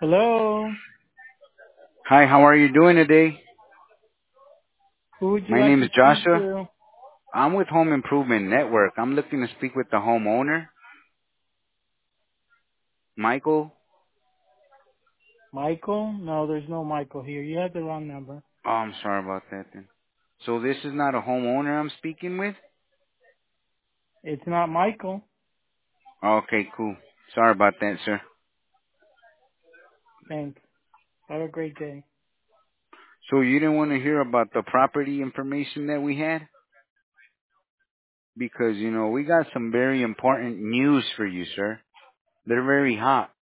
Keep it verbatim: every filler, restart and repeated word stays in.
Hello. Hi, how are you doing today? Who would you My like name to is speak Joshua. to? I'm with Home Improvement Network. I'm looking to speak with the homeowner, Michael. Michael? No, there's no Michael here. You have the wrong number. Oh, I'm sorry about that then. So this is not a homeowner I'm speaking with? It's not Michael. Okay, cool. Sorry about that, sir. Thanks. Have a great day. So you didn't want to hear about the property information that we had? Because, you know, we got some very important news for you, sir. They're very hot.